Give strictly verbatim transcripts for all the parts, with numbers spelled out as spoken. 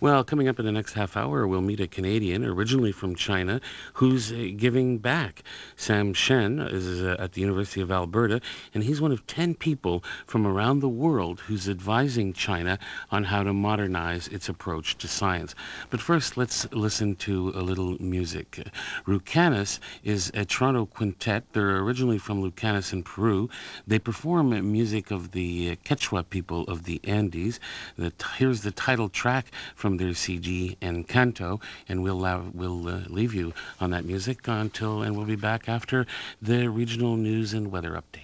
Well, coming up in the next half hour, we'll meet a Canadian originally from China who's uh, giving back. Sam Shen is uh, at the University of Alberta, and he's one of ten people from around the world who's advising China on how to modernize its approach to science. But first, let's listen to a little music. Rucanis is a Toronto quintet. They're originally from Lucanis in Peru. They perform music of the Quechua people of the Andes. The, here's the title track from their C D Encanto, and we'll uh, we'll uh, leave you on that music until, and we'll be back after the regional news and weather update.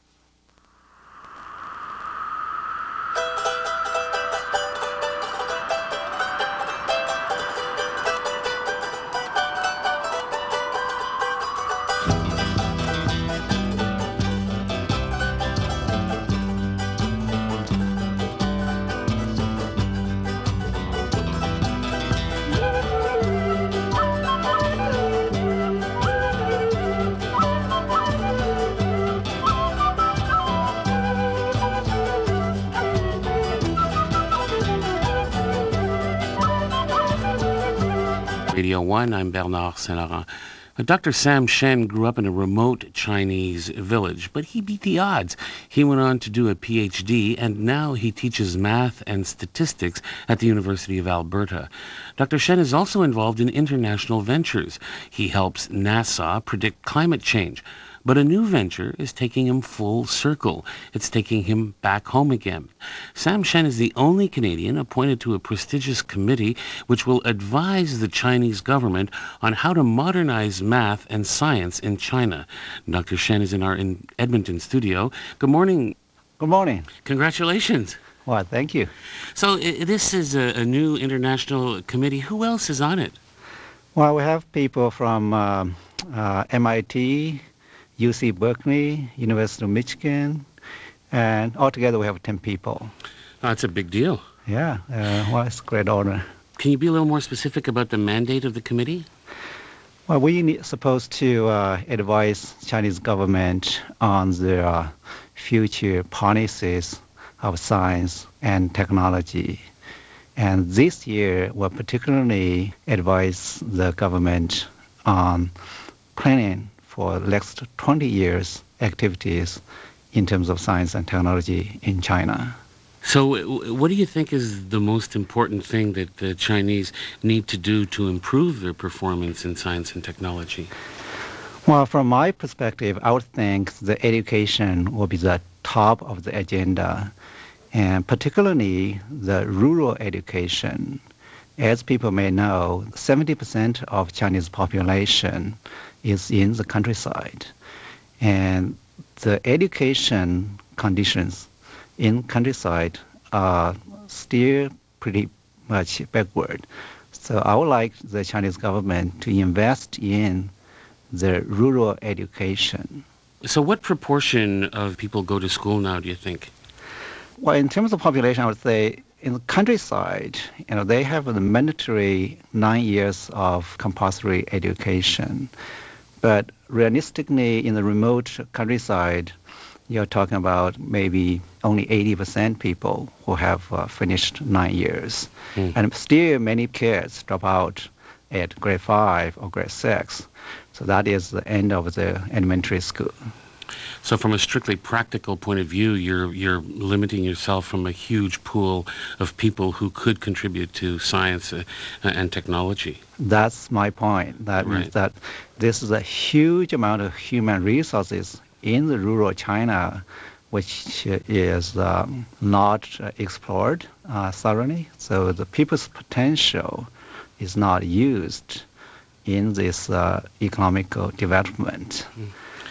Radio one, I'm Bernard Saint-Laurent. Doctor Sam Shen grew up in a remote Chinese village, but he beat the odds. He went on to do a P H D, and now he teaches math and statistics at the University of Alberta. Doctor Shen is also involved in international ventures. He helps NASA predict climate change. But a new venture is taking him full circle. It's taking him back home again. Sam Shen is the only Canadian appointed to a prestigious committee which will advise the Chinese government on how to modernize math and science in China. Doctor Shen is in our in Edmonton studio. Good morning. Good morning. Congratulations. Well, thank you. So uh, this is a, a new international committee. Who else is on it? Well, we have people from uh, uh, M I T, U C Berkeley, University of Michigan, and altogether we have ten people. Oh, that's a big deal. Yeah, uh, well, it's a great honor. Can you be a little more specific about the mandate of the committee? Well, we are supposed to uh, advise Chinese government on their uh, future policies of science and technology. And this year, we'll particularly advise the government on planning for the next twenty years activities in terms of science and technology in China. So what do you think is the most important thing that the Chinese need to do to improve their performance in science and technology? Well, from my perspective, I would think the education will be the top of the agenda, and particularly the rural education. As people may know, seventy percent of Chinese population is in the countryside. And the education conditions in countryside are still pretty much backward. So I would like the Chinese government to invest in the rural education. So what proportion of people go to school now, do you think? Well, in terms of population, I would say in the countryside, you know, they have a mandatory nine years of compulsory education. But realistically, in the remote countryside, you're talking about maybe only eighty percent people who have uh, finished nine years. Mm. And still many kids drop out at grade five or grade six. So that is the end of the elementary school. So from a strictly practical point of view, you're you're limiting yourself from a huge pool of people who could contribute to science uh, and technology. That's my point. That right. means that this is a huge amount of human resources in the rural China, which is um, not uh, explored uh, thoroughly. So the people's potential is not used in this uh, economical development. Mm.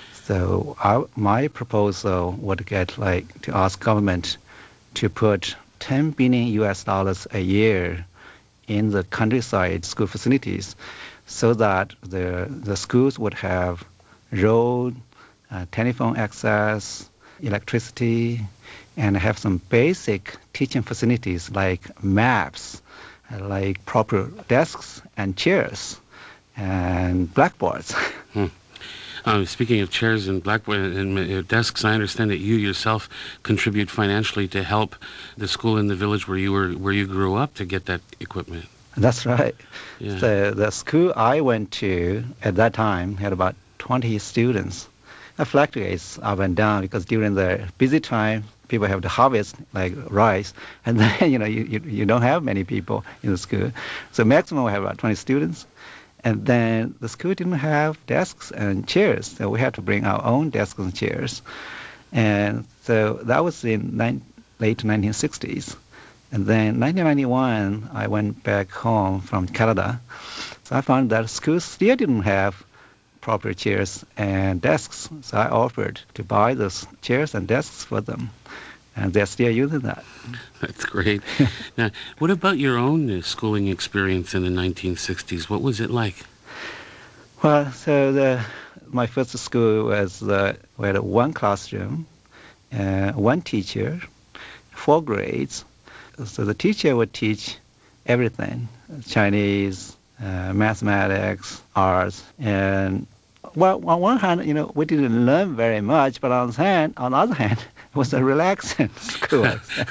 So our, my proposal would get like to ask government to put ten billion U S dollars a year in the countryside school facilities, so that the the schools would have road, uh, telephone access, electricity, and have some basic teaching facilities like maps, uh, like proper desks and chairs, and blackboards. Hmm. Um, speaking of chairs and blackboard and uh, desks, I understand that you yourself contribute financially to help the school in the village where you were where you grew up to get that equipment. That's right. Yeah. So the school I went to at that time had about twenty students. It fluctuates up and down because during the busy time, people have to harvest like rice, and then you know you, you, you don't have many people in the school. So maximum we have about twenty students, and then the school didn't have desks and chairs, so we had to bring our own desks and chairs. And so that was in nine, late nineteen sixties. And then nineteen ninety-one, I went back home from Canada. So I found that schools still didn't have proper chairs and desks. So I offered to buy those chairs and desks for them. And they're still using that. That's great. Now, what about your own uh, schooling experience in the nineteen sixties? What was it like? Well, so the, my first school was, uh, we had one classroom, uh, one teacher, four grades. So the teacher would teach everything, Chinese, uh, mathematics, arts, and well, on one hand, you know, we didn't learn very much, but on the hand, on the other hand, it was a relaxing school.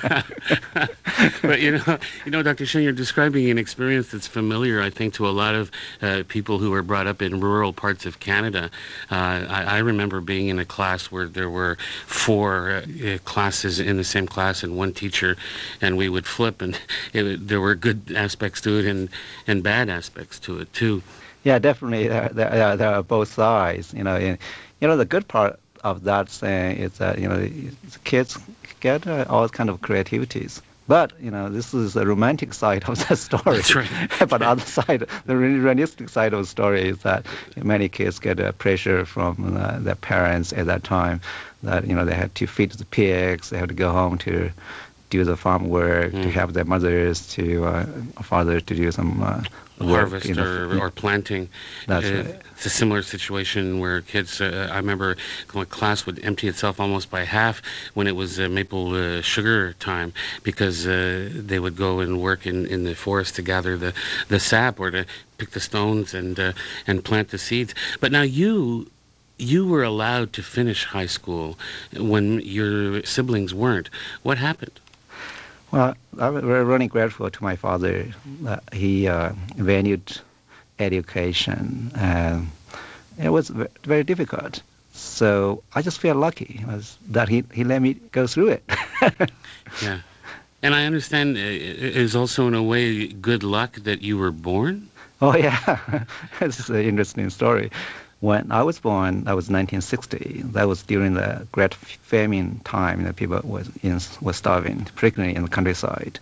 But you know, you know, Doctor Shen, you're describing an experience that's familiar, I think, to a lot of uh, people who were brought up in rural parts of Canada. Uh, I, I remember being in a class where there were four uh, classes in the same class and one teacher, and we would flip, and it, there were good aspects to it and and bad aspects to it too. Yeah, definitely. There, there, there are both sides. You know, and, you know, the good part of that saying is that you know the kids get uh, all kind of creativities. But you know, this is the romantic side of the story. That's right. But the other side, the realistic side of the story is that many kids get uh, pressure from uh, their parents at that time. That you know they had to feed the pigs, they had to go home to do the farm work, mm. to help their mothers, to uh, fathers to do some uh, harvest work, or, know, or planting. That's uh, right. It's a similar situation where kids, uh, I remember my class would empty itself almost by half when it was uh, maple uh, sugar time, because uh, they would go and work in, in the forest to gather the, the sap or to pick the stones and uh, and plant the seeds. But now you you were allowed to finish high school when your siblings weren't. What happened? Well, I'm really grateful to my father. Uh, he uh, valued education. Um, it was very difficult. So I just feel lucky that he, he let me go through it. Yeah. And I understand it is also in a way good luck that you were born? Oh, yeah. It's an interesting story. When I was born, that was nineteen sixty. That was during the Great Famine time. You know, people was in, were starving, particularly in the countryside.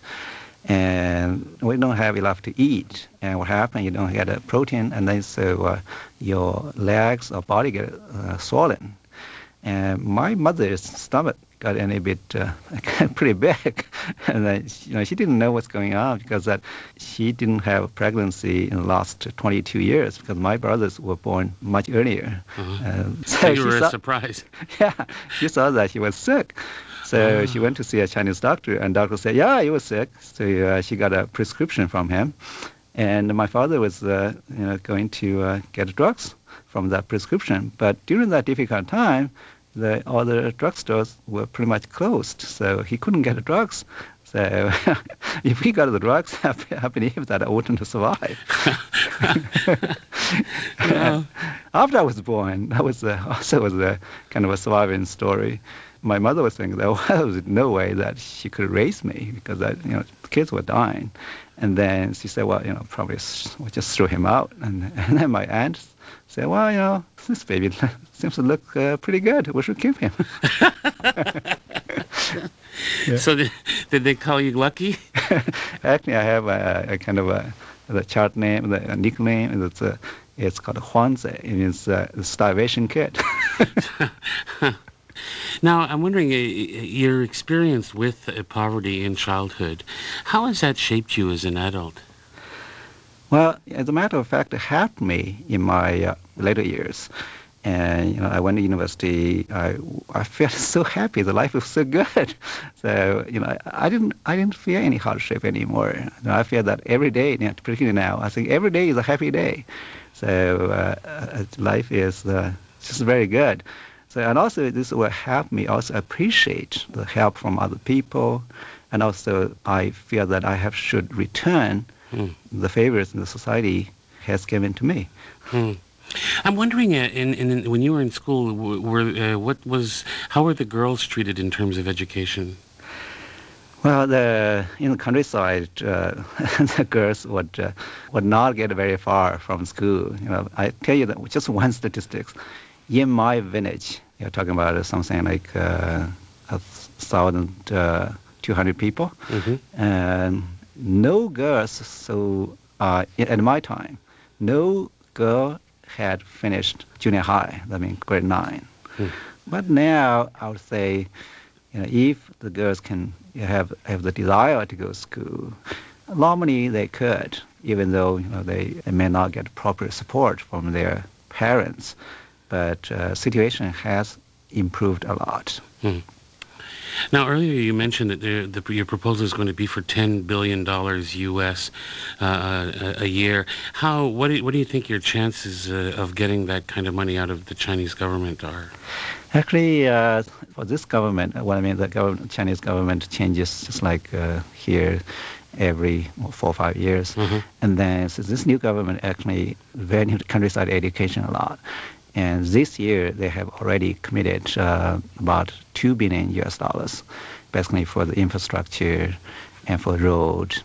And we don't have enough to eat. And what happened, you don't get a protein, and then so uh, your legs or body get uh, swollen. And my mother's stomach got a little bit uh, pretty big, and then you know she didn't know what's going on because that she didn't have a pregnancy in the last twenty-two years because my brothers were born much earlier. Uh-huh. Um, so, so you were saw, a surprise. Yeah, she saw that she was sick. So uh-huh. she went to see a Chinese doctor, and doctor said, yeah, you were sick. So uh, she got a prescription from him. And my father was uh, you know, going to uh, get drugs from that prescription. But during that difficult time, the other drugstores were pretty much closed, so he couldn't get the drugs. So if he got the drugs, I believe that I wouldn't survive. No. After I was born, that was uh, also was a kind of a surviving story. My mother was saying that there was no way that she could raise me because that, you know, the kids were dying. And then she said, well, you know, probably we'll just throw him out. And, and then my aunt said, well, you know, this baby seems to look uh, pretty good. We should keep him. Yeah. So did, did they call you Lucky? Actually, I have a, a kind of a the chart name, the a nickname. It's a, it's called Huangzi. It means uh, the starvation kid. Now, I'm wondering, uh, your experience with uh, poverty in childhood, how has that shaped you as an adult? Well, as a matter of fact, it helped me in my uh, later years. And you know, I went to university. I I felt so happy. The life was so good. So you know, I didn't I didn't feel any hardship anymore. You know, I feel that every day, you know, particularly now, I think every day is a happy day. So uh, life is uh, just very good. So, and also this will help me also appreciate the help from other people, and also I feel that I have should return mm. the favors the society has given to me. Mm. I'm wondering, uh, in, in when you were in school, were uh, what was how were the girls treated in terms of education? Well, the, in the countryside, uh, the girls would uh, would not get very far from school. You know, I tell you that just one statistics. In my village, you're talking about something like uh, a thousand uh, two hundred people, mm-hmm. and no girls. So uh, at my time, no girl had finished junior high. I mean, grade nine. Mm. But now I would say, you know, if the girls can have have the desire to go to school, normally they could, even though you know they, they may not get proper support from their parents. But uh, situation has improved a lot. Hmm. Now, earlier you mentioned that the, the, your proposal is going to be for ten billion dollars U S uh, a, a year. How? What do you, what do you think your chances uh, of getting that kind of money out of the Chinese government are? Actually, uh, for this government, what I mean, the government, Chinese government changes just like uh, here every four or five years. Mm-hmm. And then so this new government actually values countryside education a lot. And this year, they have already committed uh, about two billion U S dollars, basically for the infrastructure and for road.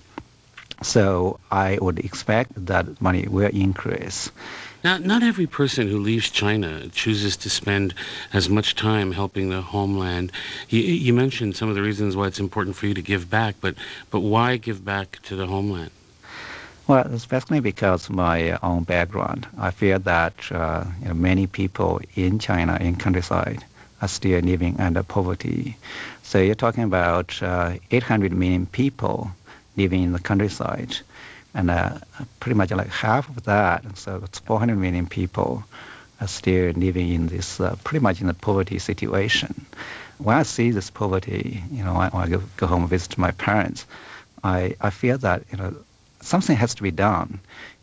So I would expect that money will increase. Now, not every person who leaves China chooses to spend as much time helping the homeland. You, you mentioned some of the reasons why it's important for you to give back, but but why give back to the homeland? Well, especially because of my own background. I feel that uh, you know, many people in China, in countryside, are still living under poverty. So you're talking about uh, eight hundred million people living in the countryside, and uh, pretty much like half of that, so it's four hundred million people, are still living in this uh, pretty much in a poverty situation. When I see this poverty, you know, when I go, go home and visit my parents, I, I feel that, you know, something has to be done,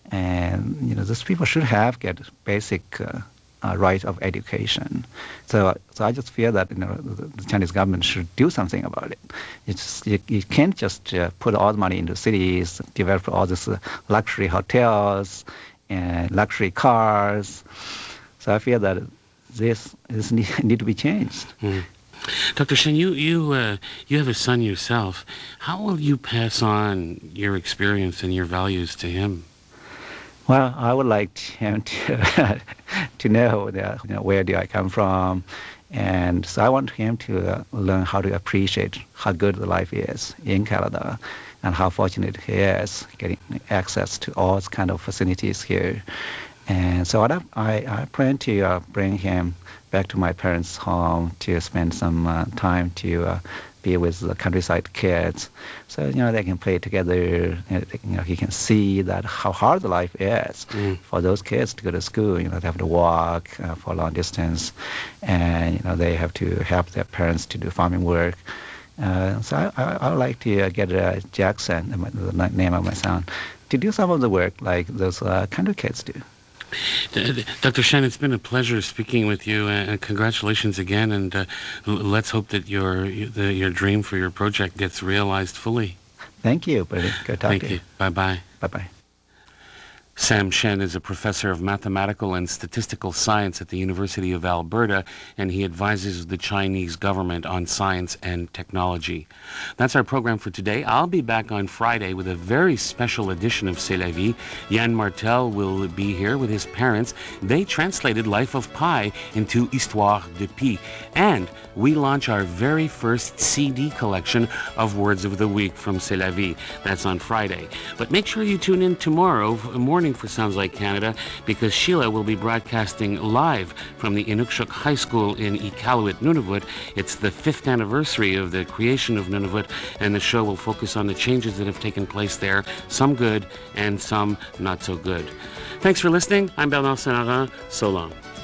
and you know these people should have get basic uh, uh, right of education. So, so I just feel that you know the, the Chinese government should do something about it. It's you, you can't just uh, put all the money into cities, develop all these uh, luxury hotels and luxury cars. So I feel that this this need, need to be changed. Mm. Doctor Shen, you you uh, you have a son yourself. How will you pass on your experience and your values to him? Well, I would like him to to know that you know where do I come from, and so I want him to uh, learn how to appreciate how good the life is in Canada, and how fortunate he is getting access to all kind of facilities here. And so I I, I plan to uh, bring him back to my parents' home to spend some uh, time to uh, be with the countryside kids, so you know they can play together. You know, they, you know he can see that how hard the life is mm. for those kids to go to school. You know they have to walk uh, for a long distance, and you know they have to help their parents to do farming work. Uh, so I, I, I would like to uh, get uh, Jackson, the name of my son, to do some of the work like those uh, country kids do. Doctor Shen, it's been a pleasure speaking with you, and congratulations again. And uh, let's hope that your the, your dream for your project gets realized fully. Thank you, buddy. Good talking. Thank you. Bye bye. Bye bye. Sam Shen is a professor of mathematical and statistical science at the University of Alberta, and he advises the Chinese government on science and technology. That's our program for today. I'll be back on Friday with a very special edition of C'est la vie. Yann Martel will be here with his parents. They translated Life of Pi into Histoire de Pi. And we launch our very first C D collection of Words of the Week from C'est la vie. That's on Friday. But make sure you tune in tomorrow morning for Sounds Like Canada, because Sheila will be broadcasting live from the Inukshuk High School in Iqaluit, Nunavut. It's the fifth anniversary of the creation of Nunavut, and the show will focus on the changes that have taken place there, some good and some not so good. Thanks for listening. I'm Bernard Saint-Laurent. So long.